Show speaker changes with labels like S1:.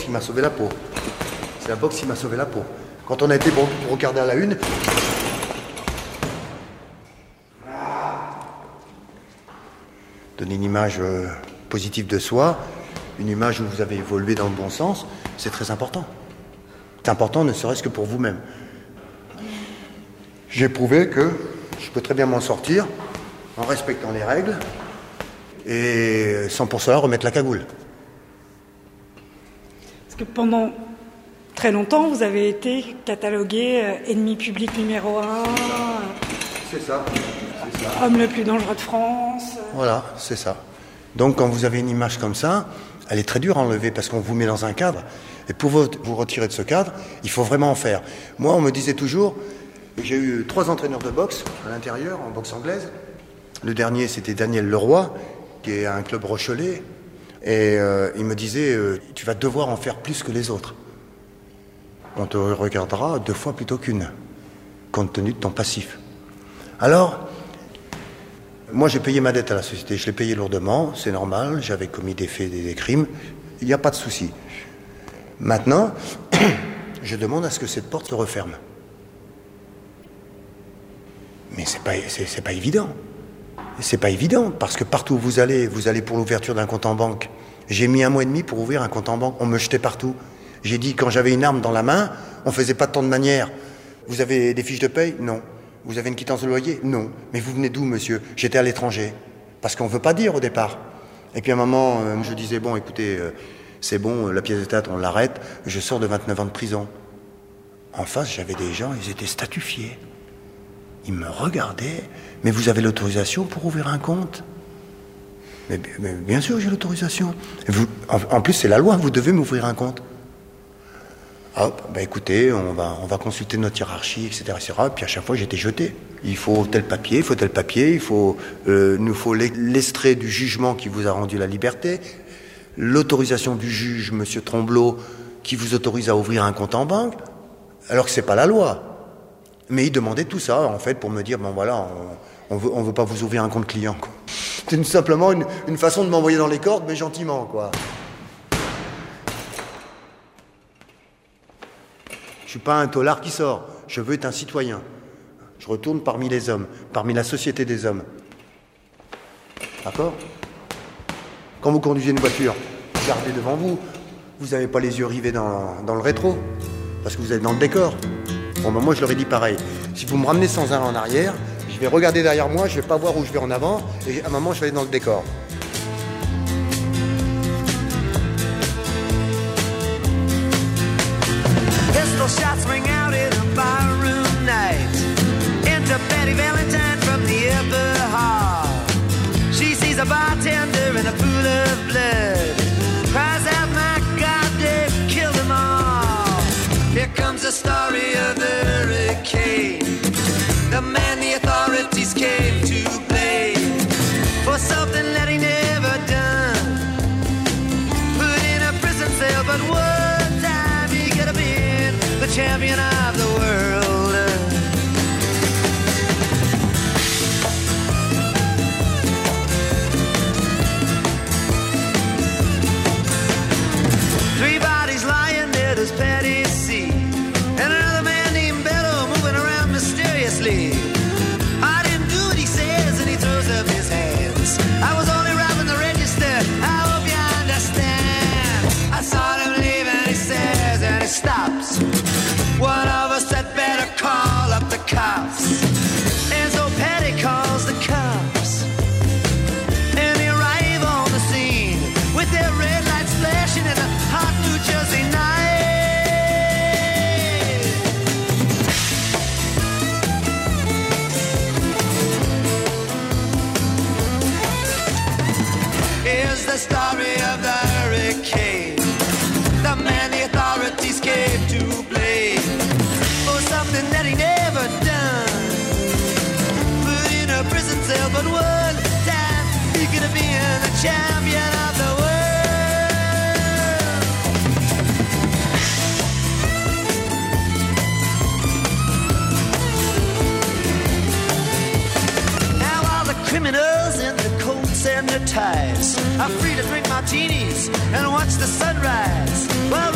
S1: qui m'a sauvé la peau. C'est la boxe qui m'a sauvé la peau. Quand on a été pour regarder à la une, donner une image positive de soi, une image où vous avez évolué dans le bon sens, c'est très important. C'est important ne serait-ce que pour vous-même. J'ai prouvé que je peux très bien m'en sortir en respectant les règles et sans pour cela remettre la cagoule.
S2: Parce que pendant très longtemps, vous avez été catalogué ennemi public numéro 1.
S1: C'est ça.
S2: Homme le plus dangereux de France.
S1: Voilà, c'est ça. Donc quand vous avez une image comme ça, elle est très dure à enlever parce qu'on vous met dans un cadre. Et pour vous retirer de ce cadre, il faut vraiment en faire. Moi, on me disait toujours, j'ai eu 3 entraîneurs de boxe à l'intérieur, en boxe anglaise. Le dernier, c'était Daniel Leroy, qui est un club Rochelais. Et il me disait, tu vas devoir en faire plus que les autres. On te regardera 2 fois plutôt qu'1, compte tenu de ton passif. Alors, moi j'ai payé ma dette à la société, je l'ai payé lourdement, c'est normal, j'avais commis des faits, des crimes, il n'y a pas de souci. Maintenant, je demande à ce que cette porte se referme. Mais c'est pas évident. C'est pas évident, parce que partout où vous allez pour l'ouverture d'un compte en banque. J'ai mis 1 mois et demi pour ouvrir un compte en banque, on me jetait partout. J'ai dit, quand j'avais une arme dans la main, on faisait pas de tant de manières. Vous avez des fiches de paye? Non. Vous avez une quittance de loyer? Non. Mais vous venez d'où, monsieur? J'étais à l'étranger. Parce qu'on ne veut pas dire au départ. Et puis à un moment, je disais, bon, écoutez, c'est bon, la pièce de théâtre, on l'arrête, je sors de 29 ans de prison. En face, j'avais des gens, ils étaient statufiés. Ils me regardaient, mais vous avez l'autorisation pour ouvrir un compte? Mais bien sûr, j'ai l'autorisation. En plus, c'est la loi, vous devez m'ouvrir un compte. Hop, écoutez, on va consulter notre hiérarchie, etc., etc. Puis à chaque fois, j'étais jeté. Il faut tel papier, nous faut l'extrait du jugement qui vous a rendu la liberté, l'autorisation du juge, monsieur Tromblot, qui vous autorise à ouvrir un compte en banque, alors que c'est pas la loi. Mais il demandait tout ça, en fait, pour me dire, bon voilà, on veut pas vous ouvrir un compte client, quoi. C'était simplement une façon de m'envoyer dans les cordes, mais gentiment, quoi. Je suis pas un tolard qui sort. Je veux être un citoyen. Je retourne parmi les hommes, parmi la société des hommes. D'accord? Quand vous conduisez une voiture, regardez devant vous. Vous n'avez pas les yeux rivés dans le rétro, parce que vous êtes dans le décor. Bon, moi, je leur ai dit pareil. Si vous me ramenez sans arrêt en arrière, je vais regarder derrière moi, je vais pas voir où je vais en avant, et à un moment, je vais aller dans le décor.
S3: Shots ring out in a barroom night. Enter Betty Valentine from the upper hall. She sees a bartender in a pool of blood. Cries out, my God, they've killed them all. Here comes the story of the hurricane. The man the authorities came to blame for something that he never done. Put in a prison cell, but one time he could have been the champion of the world. Three bodies lying there, does Patty see? And another man named Bello moving around mysteriously. I didn't do what he says, and he throws up his hands. I was only robbing the register, I hope you understand. I saw him leave and he says, and he stops. One of us had better call up the cops. And so Patty calls the cops. And they arrive on the scene with their red lights flashing in a hot New Jersey night. Here's the story of the hurricane. The man the authorities came to blame for something that he never done. Put in a prison cell, but one time he could have been the champion of the world. Now all the criminals in the coats and their ties are free to drink martinis and watch the sunrise. Well,